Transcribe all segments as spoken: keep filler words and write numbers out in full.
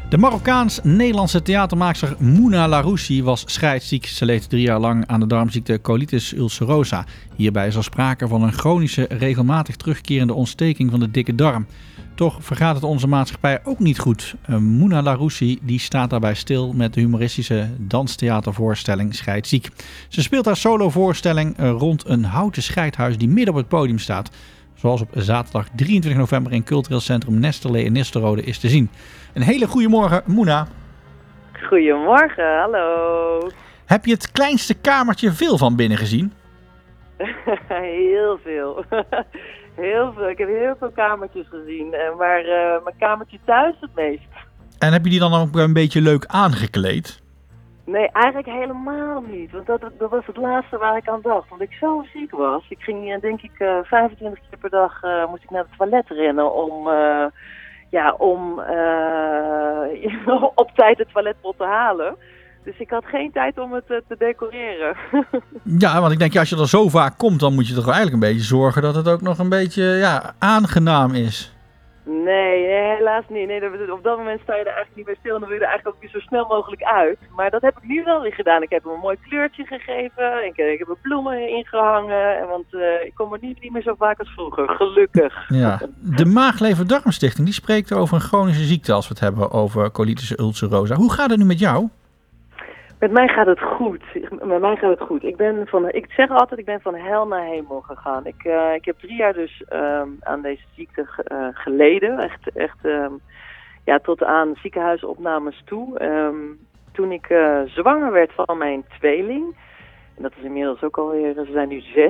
De Marokkaans-Nederlandse theatermaakster Mouna Laroussi was scheidsziek. Ze leed drie jaar lang aan de darmziekte colitis ulcerosa. Hierbij is er sprake van een chronische, regelmatig terugkerende ontsteking van de dikke darm. Toch vergaat het onze maatschappij ook niet goed. Mouna Laroussi die staat daarbij stil met de humoristische danstheatervoorstelling Scheidsziek. Ze speelt haar solovoorstelling rond een houten scheidhuis die midden op het podium staat. Zoals op zaterdag drieëntwintig november in cultureel centrum Nesterlee in Nistelrode is te zien. Een hele goede morgen, Mouna. Goedemorgen, hallo. Heb je het kleinste kamertje veel van binnen gezien? Heel veel. Heel veel. Ik heb heel veel kamertjes gezien, maar uh, mijn kamertje thuis het meest. En heb je die dan ook een beetje leuk aangekleed? Nee, eigenlijk helemaal niet. Want dat, dat was het laatste waar ik aan dacht. Want ik zo ziek was. Ik ging denk ik uh, vijfentwintig keer per dag uh, moest ik naar het toilet rennen om, uh, ja, om uh, op tijd het toiletpot te halen. Dus ik had geen tijd om het uh, te decoreren. Ja, want ik denk, ja, als je er zo vaak komt, dan moet je toch eigenlijk een beetje zorgen dat het ook nog een beetje ja, aangenaam is. Nee, helaas niet. Nee, op dat moment sta je er eigenlijk niet meer stil en dan wil je er eigenlijk ook weer zo snel mogelijk uit. Maar dat heb ik nu wel weer gedaan. Ik heb hem een mooi kleurtje gegeven. Ik, ik heb er bloemen ingehangen. Want uh, ik kom er niet, niet meer zo vaak als vroeger. Gelukkig. Ja. De Maag-Lever-Darmstichting die spreekt over een chronische ziekte als we het hebben over colitis ulcerosa. Hoe gaat het nu met jou? Met mij gaat het goed. Met mij gaat het goed. Ik ben van, ik zeg altijd, ik ben van hel naar hemel gegaan. Ik, uh, ik heb drie jaar dus um, aan deze ziekte uh, geleden. Echt, echt um, ja, tot aan ziekenhuisopnames toe. Um, toen ik uh, zwanger werd van mijn tweeling. En dat is inmiddels ook alweer, ze zijn nu zes.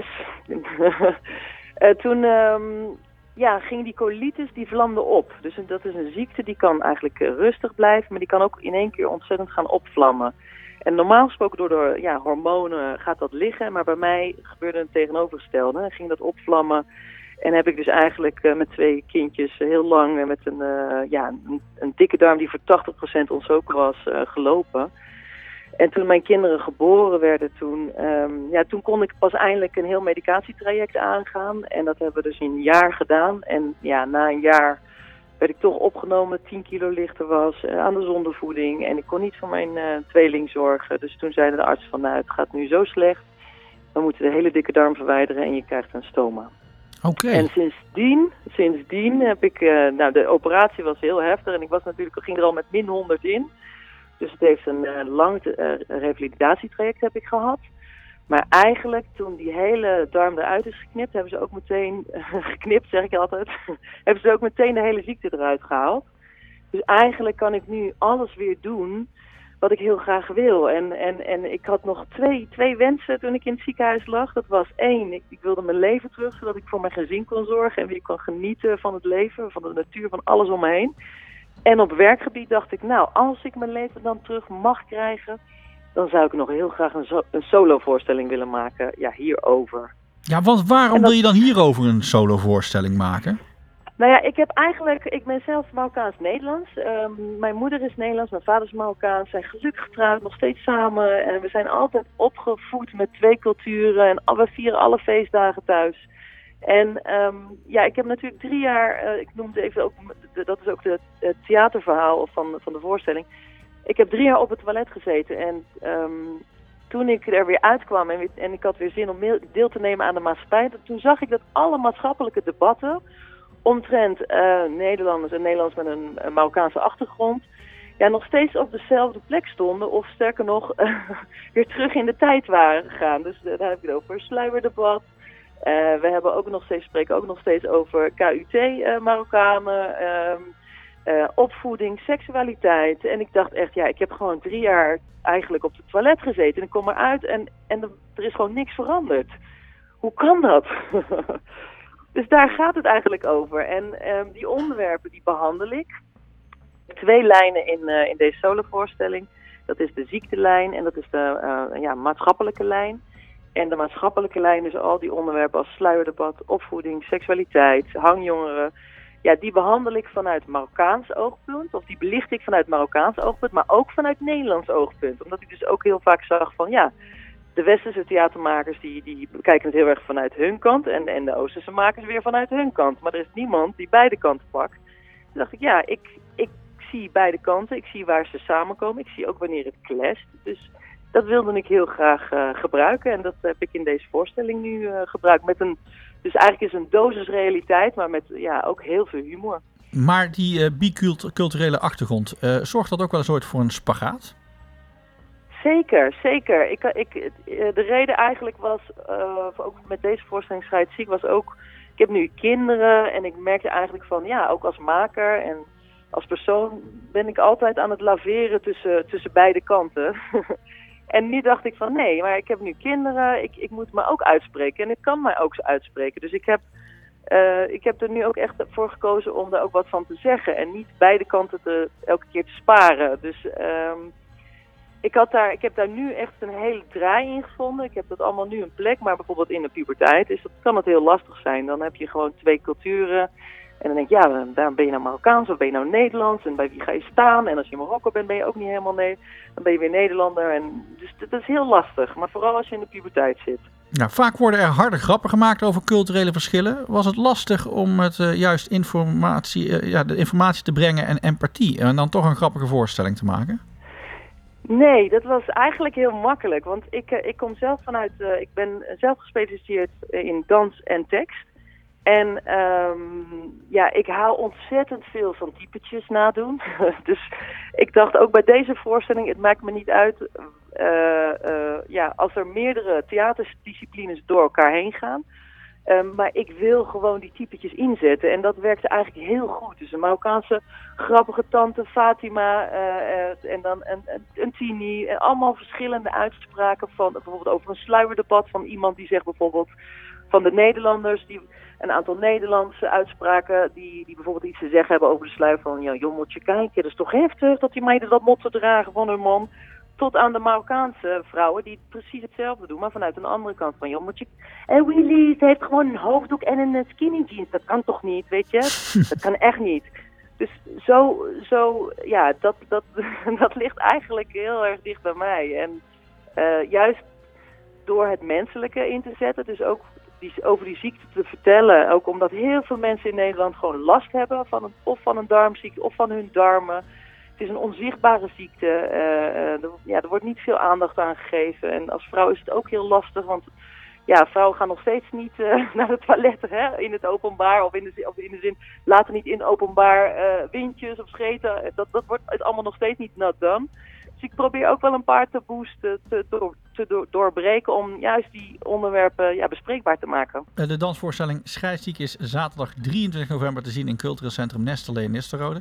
uh, toen um, ja, ging die colitis, die vlamde op. Dus dat is een ziekte die kan eigenlijk uh, rustig blijven. Maar die kan ook in één keer ontzettend gaan opvlammen. En normaal gesproken door de ja, hormonen gaat dat liggen, maar bij mij gebeurde het tegenovergestelde. Ging dat opvlammen en heb ik dus eigenlijk uh, met twee kindjes uh, heel lang uh, met een, uh, ja, een, een dikke darm die voor tachtig procent ontstoken was uh, gelopen. En toen mijn kinderen geboren werden, toen, um, ja, toen kon ik pas eindelijk een heel medicatietraject aangaan. En dat hebben we dus in een jaar gedaan. En ja, na een jaar werd ik toch opgenomen, tien kilo lichter was, uh, aan de zondevoeding. En ik kon niet voor mijn uh, tweeling zorgen. Dus toen zeiden de artsen van, nou, het gaat nu zo slecht. We moeten de hele dikke darm verwijderen en je krijgt een stoma. Oké. Okay. En sindsdien, sindsdien heb ik, uh, nou, de operatie was heel heftig. En ik was natuurlijk, ging er al met min honderd in. Dus het heeft een uh, lang uh, revalidatietraject heb ik gehad. Maar eigenlijk, toen die hele darm eruit is geknipt, hebben ze ook meteen, uh, geknipt zeg ik altijd, hebben ze ook meteen de hele ziekte eruit gehaald. Dus eigenlijk kan ik nu alles weer doen wat ik heel graag wil. En, en, en ik had nog twee, twee wensen toen ik in het ziekenhuis lag. Dat was één, ik, ik wilde mijn leven terug, zodat ik voor mijn gezin kon zorgen en weer kon genieten van het leven, van de natuur, van alles om me heen. En op werkgebied dacht ik, nou, als ik mijn leven dan terug mag krijgen, dan zou ik nog heel graag een, so- een solovoorstelling willen maken, ja, hierover. Ja, want waarom dat... wil je dan hierover een solovoorstelling maken? Nou ja, ik heb eigenlijk, ik ben zelf Marokkaans-Nederlands. Um, mijn moeder is Nederlands, mijn vader is Marokkaans. We zijn gelukkig getrouwd, nog steeds samen. En we zijn altijd opgevoed met twee culturen en we vieren alle feestdagen thuis. En um, ja, ik heb natuurlijk drie jaar, uh, ik noem het even ook, dat is ook de, het theaterverhaal van, van de voorstelling. Ik heb drie jaar op het toilet gezeten en um, toen ik er weer uitkwam en, en ik had weer zin om deel te nemen aan de maatschappij, toen zag ik dat alle maatschappelijke debatten omtrent uh, Nederlanders en Nederlanders met een, een Marokkaanse achtergrond, ja, nog steeds op dezelfde plek stonden of sterker nog uh, weer terug in de tijd waren gegaan. Dus uh, daar heb ik het over sluierdebat. Uh, we hebben ook nog steeds, spreken ook nog steeds over K U T-Marokkanen, uh, uh, opvoeding, seksualiteit. En ik dacht echt, ja, ik heb gewoon drie jaar eigenlijk op het toilet gezeten. En ik kom eruit en, en er is gewoon niks veranderd. Hoe kan dat? Dus daar gaat het eigenlijk over. En uh, die onderwerpen, die behandel ik. Twee lijnen in, uh, in deze solovoorstelling. Dat is de ziektelijn en dat is de uh, ja, maatschappelijke lijn. En de maatschappelijke lijn, dus al die onderwerpen als sluierdebat, opvoeding, seksualiteit, hangjongeren. Ja, die behandel ik vanuit Marokkaans oogpunt. Of die belicht ik vanuit Marokkaans oogpunt, maar ook vanuit Nederlands oogpunt. Omdat ik dus ook heel vaak zag van, ja, de westerse theatermakers die, die bekijken het heel erg vanuit hun kant. En, en de oosterse makers weer vanuit hun kant. Maar er is niemand die beide kanten pakt. Toen dacht ik, ja, ik, ik zie beide kanten. Ik zie waar ze samenkomen. Ik zie ook wanneer het clasht. Dus dat wilde ik heel graag uh, gebruiken. En dat heb ik in deze voorstelling nu uh, gebruikt. Met een, dus eigenlijk is een dosis realiteit, maar met ja, ook heel veel humor. Maar die uh, biculturele achtergrond, uh, zorgt dat ook wel eens ooit voor een spagaat? Zeker, zeker. Ik, ik, de reden eigenlijk was, uh, ook met deze voorstelling Scheidsziek, was ook, ik heb nu kinderen en ik merkte eigenlijk van, ja, ook als maker en als persoon ben ik altijd aan het laveren tussen, tussen beide kanten. En nu dacht ik van, nee, maar ik heb nu kinderen, ik, ik moet me ook uitspreken en ik kan mij ook uitspreken. Dus ik heb, uh, ik heb er nu ook echt voor gekozen om daar ook wat van te zeggen en niet beide kanten te, elke keer te sparen. Dus um, Ik, had daar, ik heb daar nu echt een hele draai in gevonden. Ik heb dat allemaal nu een plek. Maar bijvoorbeeld in de puberteit is dat, kan het heel lastig zijn. Dan heb je gewoon twee culturen. En dan denk je, ja, daar ben je nou Marokkaans of ben je nou Nederlands? En bij wie ga je staan? En als je in Marokko bent, ben je ook niet helemaal nee. Dan ben je weer Nederlander. En dus dat is heel lastig. Maar vooral als je in de puberteit zit. Nou, vaak worden er harde grappen gemaakt over culturele verschillen. Was het lastig om het uh, juist informatie, uh, ja, de informatie te brengen en empathie? En dan toch een grappige voorstelling te maken? Nee, dat was eigenlijk heel makkelijk. Want ik, uh, ik kom zelf vanuit, uh, ik ben zelf gespecialiseerd in dans en tekst. En um, ja, ik hou ontzettend veel van typetjes nadoen. Dus ik dacht ook bij deze voorstelling, het maakt me niet uit uh, uh, ja, als er meerdere theaterdisciplines door elkaar heen gaan. Um, maar ik wil gewoon die typetjes inzetten. En dat werkte eigenlijk heel goed. Dus een Marokkaanse grappige tante Fatima uh, uh, en dan een, een, een Tini. En allemaal verschillende uitspraken van bijvoorbeeld over een sluierdebat van iemand die zegt bijvoorbeeld van de Nederlanders, die een aantal Nederlandse uitspraken die, die bijvoorbeeld iets te zeggen hebben over de sluier van ja, jommeltje kijken, dat is toch heftig dat die meiden dat motto dragen van hun man. Tot aan de Marokkaanse vrouwen die precies hetzelfde doen, maar vanuit een andere kant van joh, moet je. En Willy, ze heeft gewoon een hoofddoek en een skinny jeans. Dat kan toch niet, weet je? Dat kan echt niet. Dus zo, zo ja, dat, dat, dat ligt eigenlijk heel erg dicht bij mij. En uh, juist door het menselijke in te zetten, dus ook die, over die ziekte te vertellen, ook omdat heel veel mensen in Nederland gewoon last hebben van een, of van een darmziekte of van hun darmen. Het is een onzichtbare ziekte. Uh, uh, er, ja, er wordt niet veel aandacht aan gegeven. En als vrouw is het ook heel lastig. Want ja, vrouwen gaan nog steeds niet uh, naar de toiletten hè, in het openbaar. Of in de, of in de zin, laten niet in openbaar uh, windjes of scheten. Dat, dat wordt het allemaal nog steeds niet not done. Dus ik probeer ook wel een paar taboes te, te, te, te door, doorbreken om juist die onderwerpen ja, bespreekbaar te maken. De dansvoorstelling Scheidsziek is zaterdag drieëntwintig november te zien in Cultureel Centrum Nesterlee in Nistelrode.